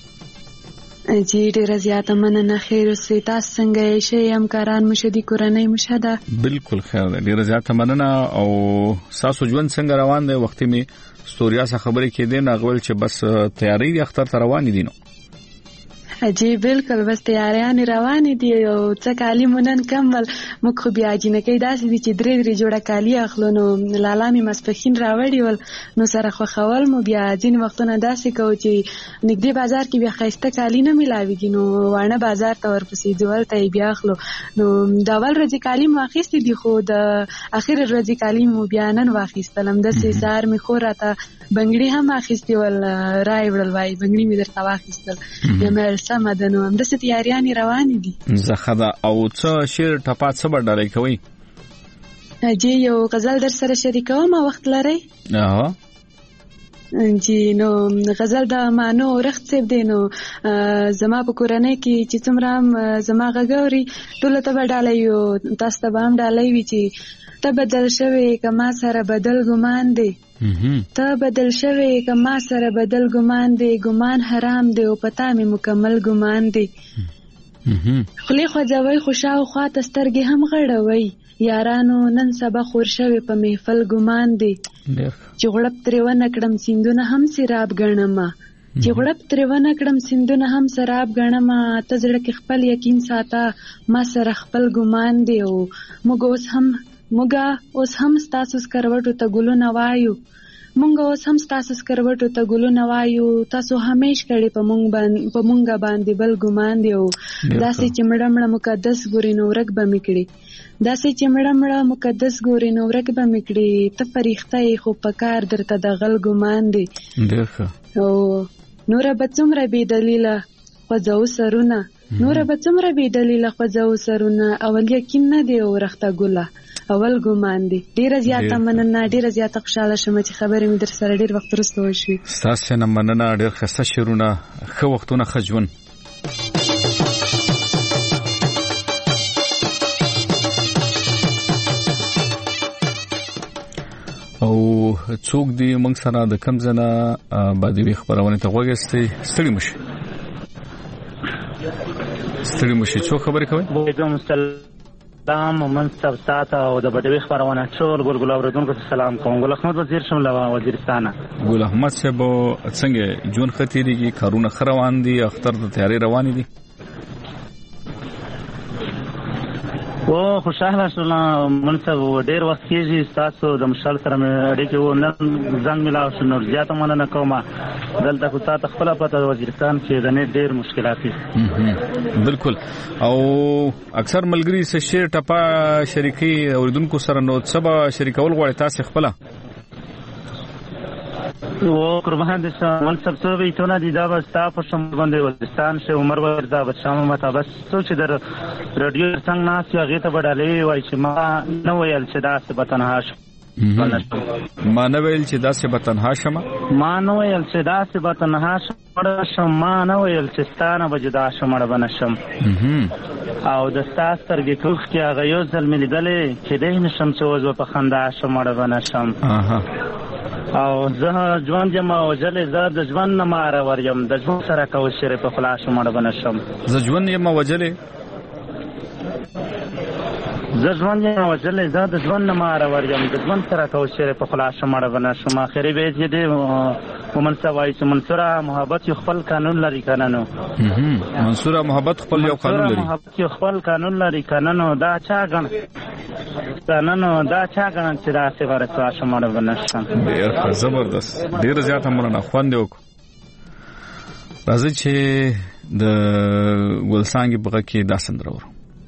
جی ډیره زیاته مننه خیر اوسې تاسو څنګه یې شي همکاران مشدي کورنۍ مشهده بالکل خیر ده ډیره زیاته مننه او تاسو ژوند څنګه روان دی وخت می ستوریا څخه خبرې کې دي ناغول چې بس تیاری اختر ته روان دي نو جی بالکل بس تیاریان روان دي او څه کالی مونن کمل مخ بیا جنکې داسې دي چې درې درې جوړه کالی اخلو نو لالا می مسپخین راوړي ول نو سره خو خول مو بیا ځین وختونه داسې کو چې نګدي بازار کې بیا خسته کالی نه ملاويږي نو وانه بازار ته ورپسې ځول ته بیا اخلو نو دا ول ورځې کالی مو اخیستې دي خو د اخر ورځې کالی مو بیا نن واخیستلم د سیسار می خو راته بنگړي هم اخیستې ول راي وړل وای بنگړي می درته واخیستل یم سمدنو هم د ستیاریانی روان دي زخدا او څه شعر ټپات څه بډالای کوي جی یو غزل در سره شریکوم وخت لري اه جی نو غزل د مانو رخت سیب دی نو زما په کورنۍ کې چې څومره زما غږوري ټول ته بډالای یو تاسو ته هم ډالای وی چې ته بدل شوی کما سره بدل ګمان دی ته بدل شوی کما سره بدل ګمان دی ګمان حرام دی او پتا می مکمل ګمان دی خلی خو ځوي خوشاو خواته سترګې هم غړوي یارانو نن سبا خور شوی په محفل ګمان دی چې غړپ ترې ونه کړم سیندونه هم سراب غنما چې غړپ ترې ونه کړم سیندونه هم سراب غنما ته زړه کې خپل یقین ساته ما سره خپل ګمان دی او موږ اوس هم موږ اوس هم ستاسو سکروټو ته ګلونه وایو موږ اوس هم ستاسو سکروټو ته ګلونه وایو تاسو همیش کړي په موږ باندې په موږ باندې بل ګمان دی او داسې چې مړه مړه مقدس ګوري نو ورک به میکړي داسې چې مړه مړه مقدس ګوري نو ورک به میکړي ته فرښتې خو پکار درته د غل ګمان دی ډېر او نور به څومره بي دلیله خوځو سرونه نور به څومره بي دلیله خوځو سرونه اول یقین نه دی او رخته ګله اول ګمان دی ډیره زیاته مننه ډیره زیاته خوشاله شوم چې خبرې مې در سره ډیر وخت وروسته وشوي تاسو نه مننه ډیر ښه شعرونه ښه وختونه ښه ژوند او څوک دی موږ سره د کم زنه باندې خبرونه ته وګورئ ستړي مشه ستړي مشه څو خبرې کوي وعلیکم السلام مومن صاحب تاسو او د بډوي خبرونه ټول ګل ګل اوریدونکو ته سلام کوم ګل احمد وزیر شم له وزیرستان ګل احمد صاحب څنګه جون خطيريږي کارونه خروان دي اختر د تیاری روان دي او خوشاله شوم منصب ډیر وخت کېږي تاسو د مشال سره مې اړیکې و نن زنګ ملاو شو نو زیاته مننه کوم دلته خو تاسو خپل پته وزیرستان کې د نت ډیر مشکلات دي بالکل او اکثر ملګری سه شیر ټپا شریکي اوریدونکو سره نو سبا شریکول غواړي تاسو خپل او قربان دي منصب څه وی ته نه دي دا بس تاسو شم باندې وزیرستان شه عمر وردا بچامه مته بس څه چې در رادیو څنګه ناس یو غیته بدلې وای چې ما نو ویل چې دا څه بتنها ما نو ویل چې دا څه بتنها شمه ما نو ویل چې دا څه بتنها شم ما نو ویل چې ستانه بجدا شمړ بنشم او د ستاسو ترګه کوخ کې هغه یو ځل مې لیدلې چې دې نشم چې وځو په خندا شمړ بنشم او زه ژوند یم او جلې زه د ژوند نه ماره وریم د ژوند سره کوشرې په خلاص مړ بنشم زه ژوند یم او جلې زه ژوند یم او جلې زه د ژوند نه ماره وریم د ژوند سره کوشرې په خلاص مړ بنشم اخري به دې دې ومنصب وایي چې منصوره محبت یو خپل قانون لري کنه نو منصوره محبت خپل یو قانون لري محبت یو خپل قانون لري کنه نو دا چا غن نو دا چا غن چې دا څه ورته شمار بنشم ډیر زبردست ډیر زیات همونه خوند وک راځي چې د ګلسانګي بغه کې داسند راوړو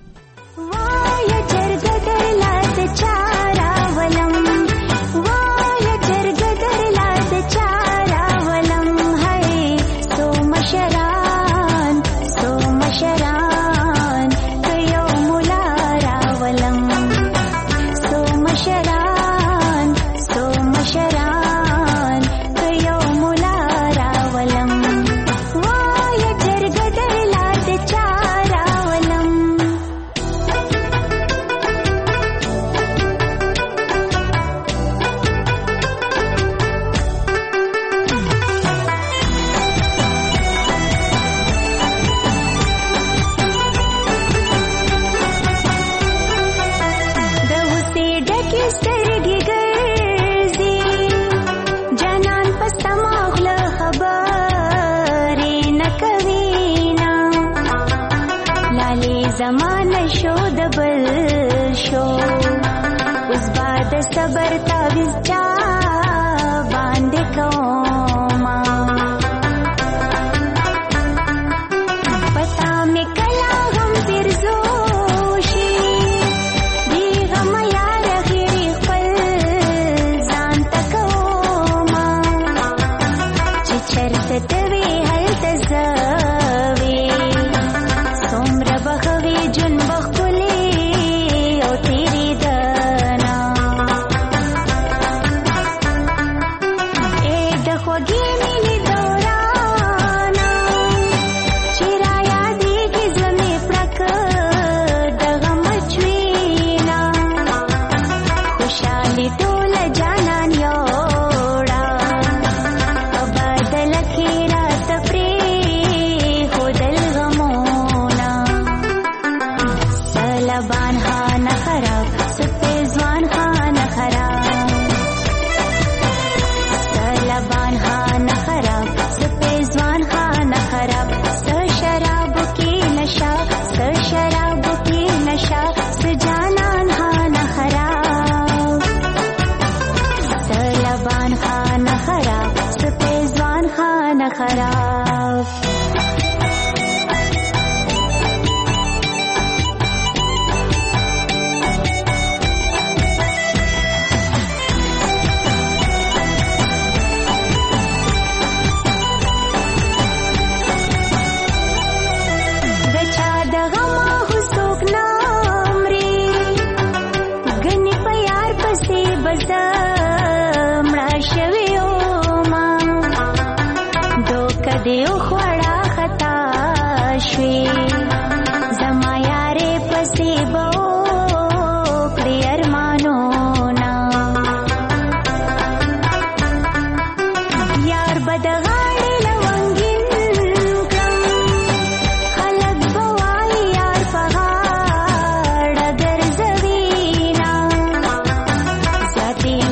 صبر تعویز چا باندې کوما پتا مې کلا غم پرزوشي دی غم یار غیر خپل ځان تکوما چې چرته توی هلته زوي څومره بخوي جون بخولي او تیری دنا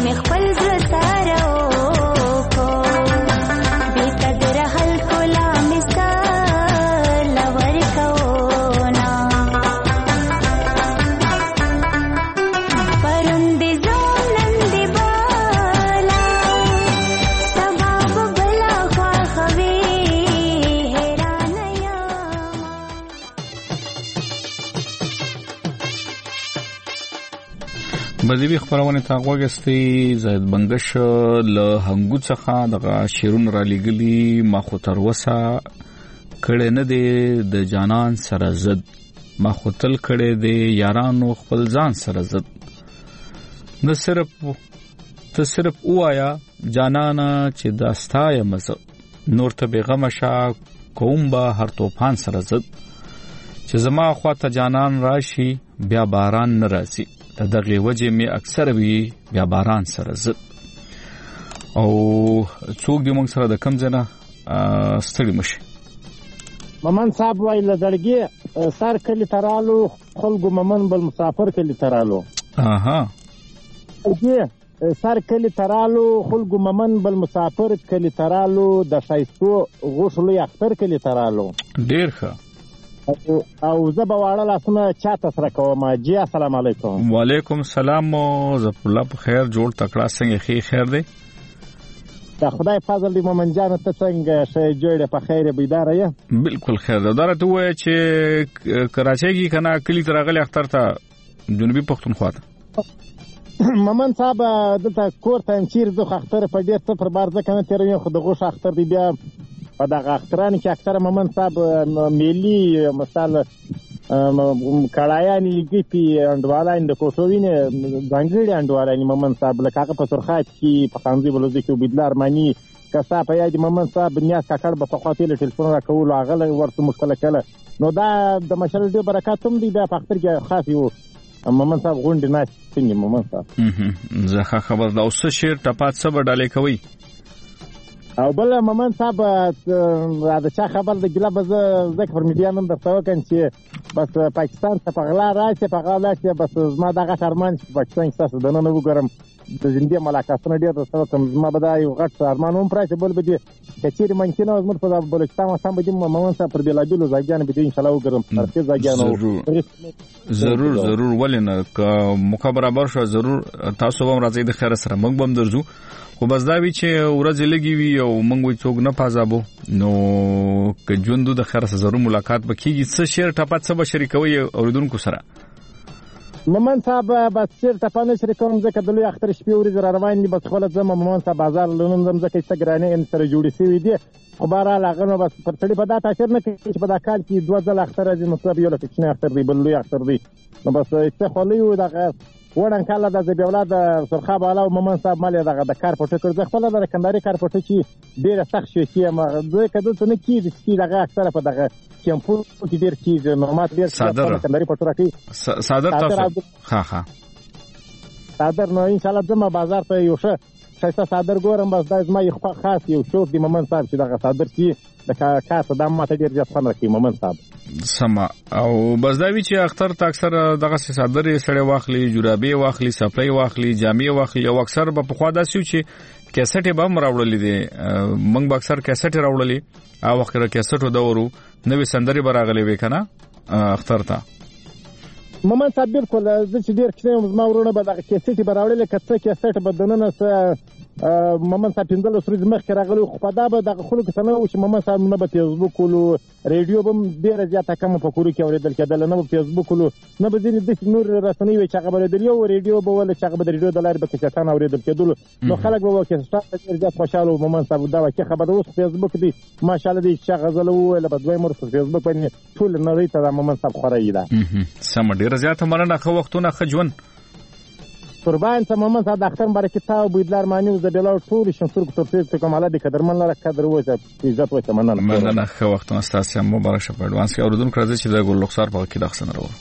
خپل زړه سره وکړو بې قدره خلکو لا مې بدوی خبرونه ته غوږستي زید بنگش له هنګو څخه دغه شیرون را لګلی ما خو تر وسه کړه نه دی د جانان سره زد ما خو تل کړه دی یارانو خپل ځان سره زد نه صرف ته صرف وایا جانانا چې داستای مزه نور ته بیغمه شا کوم به هر طوفان سره زد چې زما خواته جانان راشي بیا باران ناراضي دغه وجه می اکثر وی بیا باران سره زد او څوک دې موږ سره د کم ځنه ستړي مشي ممن صاحب وای لدرګي سر کلی ترالو خلګو ممن بل مسافر کلی ترالو اها دې سر کلی ترالو خلګو ممن بل مسافر کلی ترالو د شایستو غوښلو اختر کلی ترالو ډیر ښه او زه به واړه لاسونه چاته سره کوم. جی السلام علیکم. وعلیکم السلام. زه الله په خیر جوړ تکړه څنګه خې خیر دی دا خدای فضل دی مومن جان ته څنګه شې جوړه په خیر بیدار یې بالکل خیر ده درته وای چې کراچۍ کې کنه کلی ترغلی اختر ته جنوبي پښتونخوا ته مومن صاحب دته کور ته چیر زو اختر په ډیر څه پر بار ځکه نه تیروي خو د غوښ اختر دی بیا په دغه اختران کې اکثره مومن صاحب ملي مثال کړایانی ګپی انډوالای د کوټوینه ځانګړي انډوالای مومن صاحب لکه هغه په سرخات کې په خانزي بلوزي کې بدلار مانی کسا په یاد مومن صاحب نیاز کاکړ په خاطر ټلیفون را کول هغه ورته مشکل کله نو دا د مشر دې برکات هم دی د اختر کې خاص یو مومن صاحب غونډه نه څنګه مومن صاحب زه خبر دا اوس شیر ټپات سبا ډالې کوي او بل مومن صاحب دا چا خبر د ګلا بز ذکر پر میډیا نن درته وکم چې بس پاکستان ته په غلا راشي په غلا راشي بس زما دغه ارمان چې پاکستان تاسو د نن وګورم د ژوندې ملاقاتونه ډیر تاسو کوم زما به دا یو غټ ارمان هم پراته بل به دي کچېر ممکنه زموږ په بلوچستان سم به مومن صاحب پر بلادلو ځایګان به ان شاء الله وګورم ترڅو ځایګانو ضرور ضرور ولنه که موقع برابر شو ضرور تاسو هم راځي د خیر سره موږ هم درځو خو بس دا وی چې ورځ لګي وي او موږ وي څوک نه پازابو نو که ژوندو د خیر سره ضرور ملاقات بکیږي څه شیر ټپات څه به شریکوي اوریدونکو سره مومن صاحب بس شیر ټپانه شریکوم ځکه د لوی اختر شپې ورځ روان دي بس خلک زما مومن صاحب بازار لونم زم ځکه چې ګرانه ان سره جوړی سوي دي خو بهرحال هغه نو بس پر تړي په دا تاثیر نه کوي چې په دا کال کې دوه ځله اختر راځي مطلب یو لکه اختر دی بل لوی اختر دی نو بس څه خلې و دغه وړن کاله د زبیولاد سرخه بالا او مومن صاحب مال دغه د کار پټ کړ ځ خپل د کنداري کار پټ چې ډیره سخت شي چې ما دوی کده څه نه کیږي چې دغه اکثر په دغه کیمپو کې ډیر کیږي نو ما ډیر کنداري پټ راکې صادر تاسو ها ها صادر نو ان شاء الله دمه بازار ته یو شه شایسته صادر ګورم بس دا زما یو خاص یو شوق دی مومن صاحب چې دغه صادر کی د کار د ماته ډیر ځات خبره کوي مومن صاحب سما او بس دا وی چې اختر ته اکثر دغه صادر سړی واخلي جورابي واخلي سپلای واخلي جامې واخلي او اکثر په خوا داسیو چې کیسټ به مراوړلې دي موږ به اکثر کیسټ راوړلې او وخت کیسټو دورو نوې سندري براغلې وکنه اختر ته مومن صاحب بالکل زه چې ډیر کړم زما ورونه به دغه کیسټ براوړلې کڅه کیسټ به دننه مومن صاحب پندل سوري مخ راغلو خو په دا به دغه خلکو څنګه و چې مومن صاحب نه په فیسبوک ولو ریډیو بم ډیره زیاته کم په کورو کې اوریدل کېدل نه په فیسبوک ولو نه به ځینې د نور رسنۍ وي چې خبره دی یو ریډیو به ول چې خبره د ریډیو د لارې به کې څنګه اوریدل کېدل نو خلک به وکړي ستاسو ډیر زیات خوشاله مومن صاحب دا چې خبره اوس فیسبوک دی ماشاءالله دی چې غزل وله په دوی مر په فیسبوک باندې ټول نړۍ ته مومن صاحب خوري دا سم ډیر زیات مننه خو وختونه خجون قربان ته مومن صاحب د اختر برکت او بيدلار مانی او زبیلا ټول شنصور کو ترڅو کوماله د قدرمن لره قدر وځه عزت وځه مننه مننه خو وختونه ستاسو مبارک شه په اډوانس کې اوردون کړی چې د ګل لوخسار په کې داخسن راو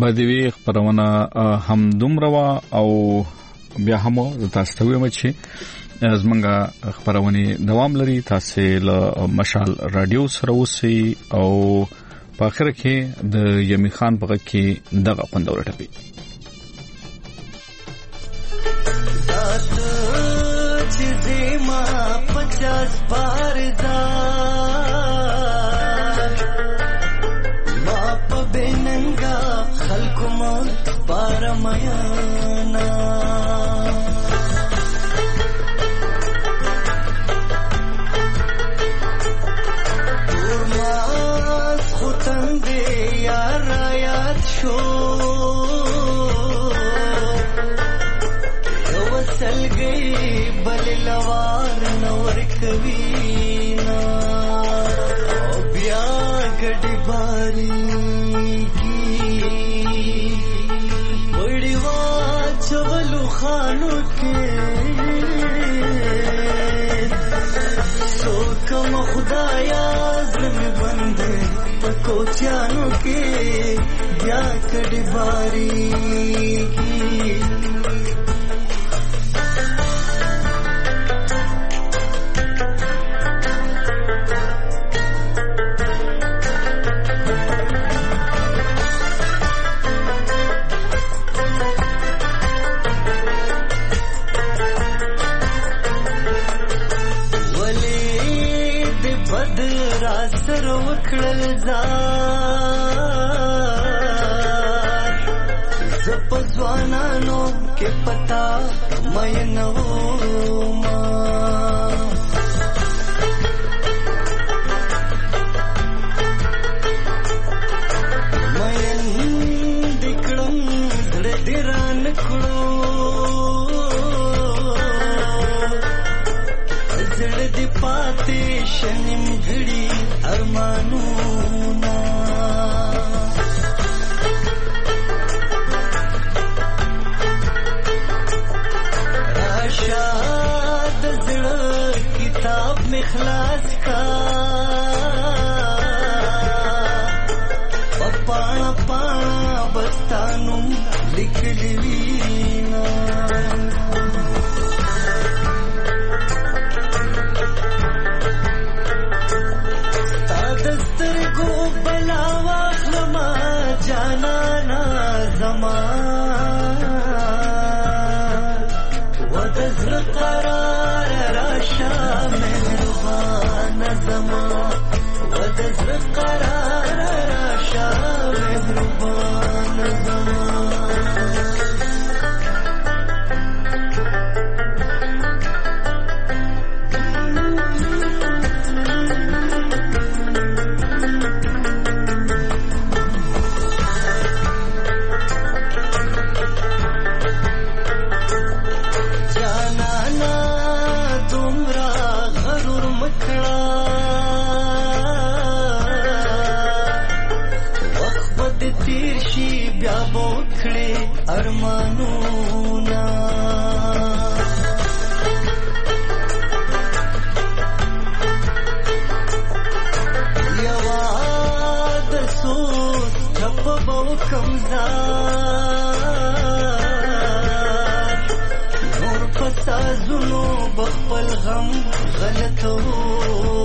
بدوی خبرونه هم دومره وا او بیا هم تاسو ته وایم چې زمونږه خبرونه دوام لري. تاسو له مشال رادیو سره اوسئ او په اخر کې د یمی خان په غږ کې دغه خوندور ټپي पचास बारदार बाप बेनंगा खलकुमा पारमयाना दूरमास खुतंदे यार आयात शो वसल गई बललवार नवर कवीना ब्या गड़ी बारी की बड़ी वाचवलु खानों के सो कम खुदाया ज़म बंदे पकोचानों के ब्या गड़ी बारी की وکړل زار زپ ځوانانو کې پتا مې نو ما مې دکړم زړه دې ران کړو زړه دې پاتې شنم غړي ارمانونا راشاد زړه کتاب میں خلاص کا پانا پانا بستانو لیکلی وینا ودزر قرار راشا مهربان زمان ودزر قرار راشا مهربان زمان ارمانونا یواد سوز ٹھپ بو کمزار نور پسازونو بخپل غم غلطو